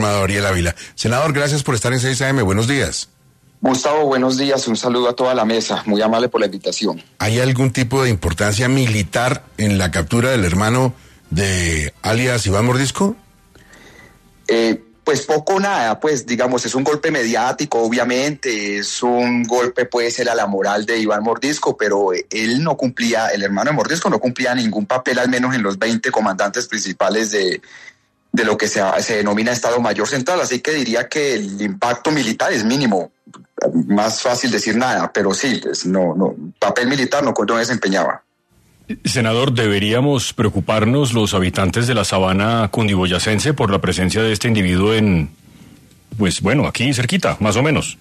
Ariel Ávila. Senador, gracias por estar en 6 AM. Buenos días. Gustavo, buenos días. Un saludo a toda la mesa. Muy amable por la invitación. ¿Hay algún tipo de importancia militar en la captura del hermano de alias Iván Mordisco? Pues poco nada, pues digamos, es un golpe mediático, obviamente, es un golpe, puede ser a la moral de Iván Mordisco, pero él no cumplía, el hermano de Mordisco no cumplía ningún papel, al menos en los 20 comandantes principales de lo que se denomina Estado Mayor Central, así que diría que el impacto militar es mínimo, más fácil decir nada, pero sí, pues no, papel militar no desempeñaba. Senador, ¿deberíamos preocuparnos los habitantes de la sabana cundiboyacense por la presencia de este individuo aquí cerquita, más o menos?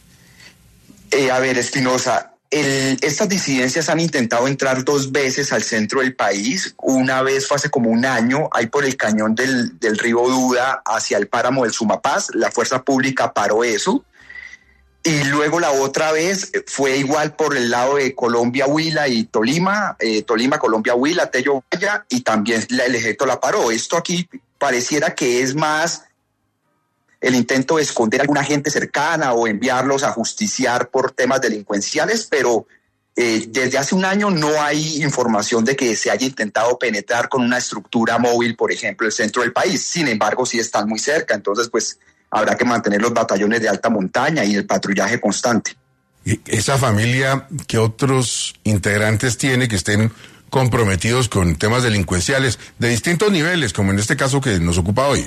A ver, Espinosa, estas disidencias han intentado entrar 2 veces al centro del país. Una vez fue hace como un año, ahí por el cañón del río Duda hacia el páramo del Sumapaz. La fuerza pública paró eso. Y luego la otra vez fue igual por el lado de Colombia, Huila y Tolima, Colombia, Huila, Tello, Valle, y también el ejército la paró. Esto aquí pareciera que es más el intento de esconder a alguna gente cercana o enviarlos a justiciar por temas delincuenciales, pero desde hace un año no hay información de que se haya intentado penetrar con una estructura móvil, por ejemplo, el centro del país. Sin embargo, sí están muy cerca, entonces pues habrá que mantener los batallones de alta montaña y el patrullaje constante. ¿Y esa familia qué otros integrantes tiene que estén comprometidos con temas delincuenciales de distintos niveles, como en este caso que nos ocupa hoy?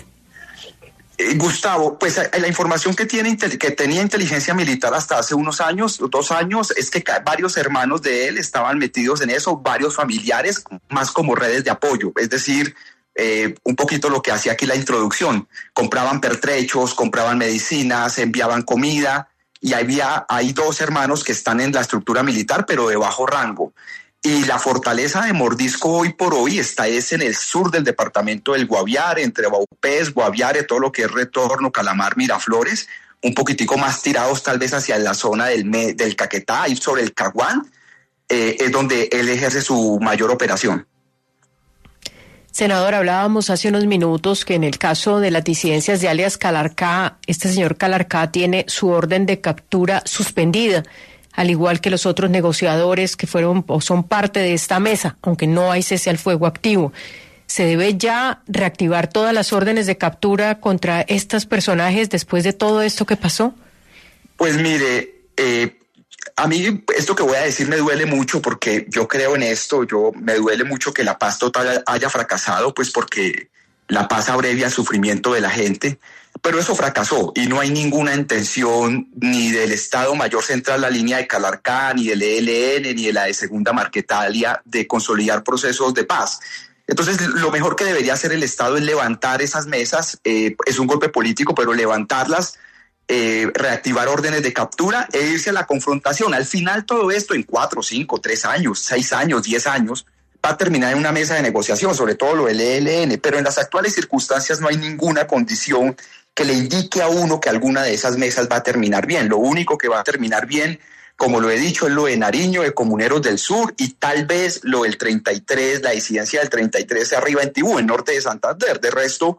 Gustavo, pues la información que tenía inteligencia militar hasta hace 2 años, es que varios hermanos de él estaban metidos en eso, varios familiares, más como redes de apoyo, es decir, un poquito lo que hacía aquí la introducción, compraban pertrechos, compraban medicinas, enviaban comida, y hay 2 hermanos que están en la estructura militar, pero de bajo rango. Y la fortaleza de Mordisco hoy por hoy es en el sur del departamento del Guaviare, entre Baupés, Guaviare, todo lo que es Retorno, Calamar, Miraflores, un poquitico más tirados tal vez hacia la zona del Caquetá, ahí sobre el Caguán, es donde él ejerce su mayor operación. Senador, hablábamos hace unos minutos que en el caso de las disidencias de alias Calarcá, este señor Calarcá tiene su orden de captura suspendida, al igual que los otros negociadores que fueron o son parte de esta mesa, aunque no hay cese al fuego activo. ¿Se debe ya reactivar todas las órdenes de captura contra estos personajes después de todo esto que pasó? Pues mire, a mí esto que voy a decir me duele mucho porque yo creo en esto, me duele mucho que la paz total haya fracasado, pues porque la paz abrevia el sufrimiento de la gente, pero eso fracasó y no hay ninguna intención ni del Estado Mayor Central, la línea de Calarcá, ni del ELN, ni de la de Segunda Marquetalia de consolidar procesos de paz. Entonces, lo mejor que debería hacer el Estado es levantar esas mesas, es un golpe político, pero levantarlas, reactivar órdenes de captura e irse a la confrontación. Al final todo esto en 4, 5, 3 años, 6 años, 10 años va a terminar en una mesa de negociación, sobre todo lo del ELN, pero en las actuales circunstancias no hay ninguna condición que le indique a uno que alguna de esas mesas va a terminar bien. Lo único que va a terminar bien, como lo he dicho, es lo de Nariño, de Comuneros del Sur, y tal vez lo del 33, la disidencia del 33 arriba en Tibú, en norte de Santander. De resto,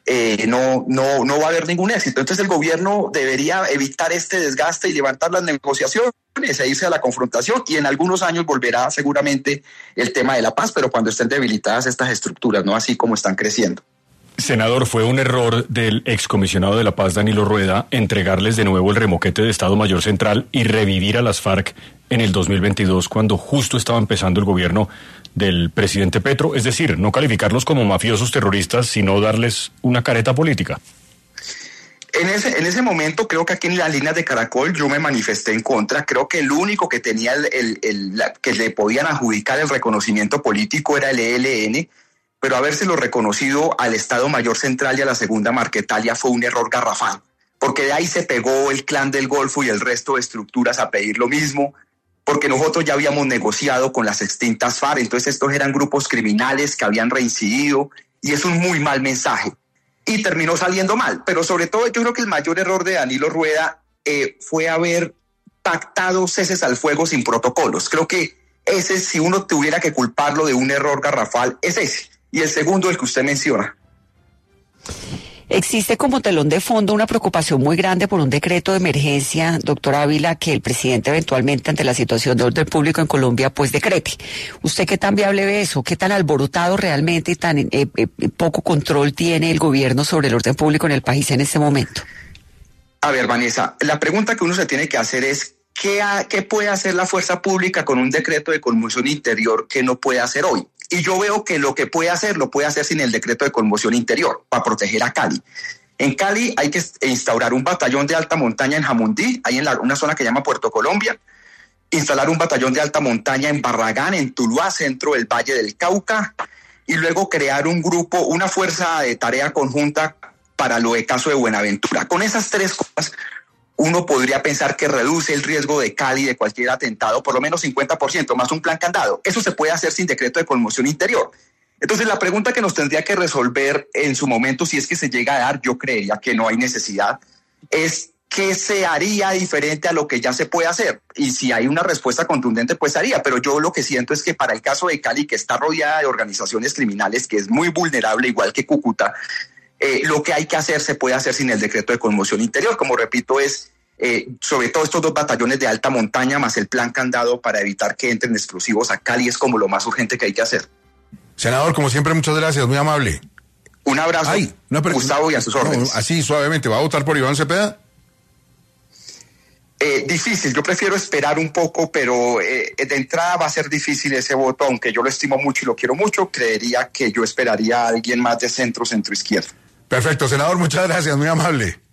no va a haber ningún éxito. Entonces el gobierno debería evitar este desgaste y levantar las negociaciones e irse a la confrontación, y en algunos años volverá seguramente el tema de la paz, pero cuando estén debilitadas estas estructuras, no así como están creciendo. Senador, ¿fue un error del excomisionado de la paz, Danilo Rueda, entregarles de nuevo el remoquete de Estado Mayor Central y revivir a las FARC en el 2022, cuando justo estaba empezando el gobierno del presidente Petro? Es decir, no calificarlos como mafiosos terroristas, sino darles una careta política. En ese momento, creo que aquí en las líneas de Caracol yo me manifesté en contra. Creo que el único que tenía que le podían adjudicar el reconocimiento político era el ELN, pero habérselo reconocido al Estado Mayor Central y a la Segunda Marquetalia fue un error garrafal, porque de ahí se pegó el Clan del Golfo y el resto de estructuras a pedir lo mismo, porque nosotros ya habíamos negociado con las extintas FARC, entonces estos eran grupos criminales que habían reincidido, y es un muy mal mensaje, y terminó saliendo mal. Pero sobre todo yo creo que el mayor error de Danilo Rueda fue haber pactado ceses al fuego sin protocolos. Creo que ese, si uno tuviera que culparlo de un error garrafal, es ese. Y el segundo, el que usted menciona. Existe como telón de fondo una preocupación muy grande por un decreto de emergencia, doctor Ávila, que el presidente eventualmente ante la situación de orden público en Colombia pues decrete. ¿Usted qué tan viable ve eso? ¿Qué tan alborotado realmente y tan poco control tiene el gobierno sobre el orden público en el país en este momento? A ver, Vanessa, la pregunta que uno se tiene que hacer es ¿qué puede hacer la fuerza pública con un decreto de conmoción interior que no puede hacer hoy? Y yo veo que lo que puede hacer, lo puede hacer sin el decreto de conmoción interior, para proteger a Cali. En Cali hay que instaurar un batallón de alta montaña en Jamundí, ahí en una zona que llama Puerto Colombia, instalar un batallón de alta montaña en Barragán, en Tuluá, centro del Valle del Cauca, y luego crear un grupo, una fuerza de tarea conjunta para lo de caso de Buenaventura. Con esas tres cosas, uno podría pensar que reduce el riesgo de Cali de cualquier atentado, por lo menos 50%, más un plan candado. Eso se puede hacer sin decreto de conmoción interior. Entonces, la pregunta que nos tendría que resolver en su momento, si es que se llega a dar, yo creería que no hay necesidad, es qué se haría diferente a lo que ya se puede hacer. Y si hay una respuesta contundente, pues haría. Pero yo lo que siento es que para el caso de Cali, que está rodeada de organizaciones criminales, que es muy vulnerable, igual que Cúcuta, lo que hay que hacer se puede hacer sin el decreto de conmoción interior. Como repito, es sobre todo estos dos batallones de alta montaña más el plan candado para evitar que entren explosivos a Cali es como lo más urgente que hay que hacer. Senador, como siempre, muchas gracias, muy amable. Un abrazo, Gustavo, y a sus órdenes. Así, suavemente, ¿va a votar por Iván Cepeda? Difícil, yo prefiero esperar un poco, pero de entrada va a ser difícil ese voto, aunque yo lo estimo mucho y lo quiero mucho, creería que yo esperaría a alguien más de centro izquierda. Perfecto, senador, muchas gracias, muy amable.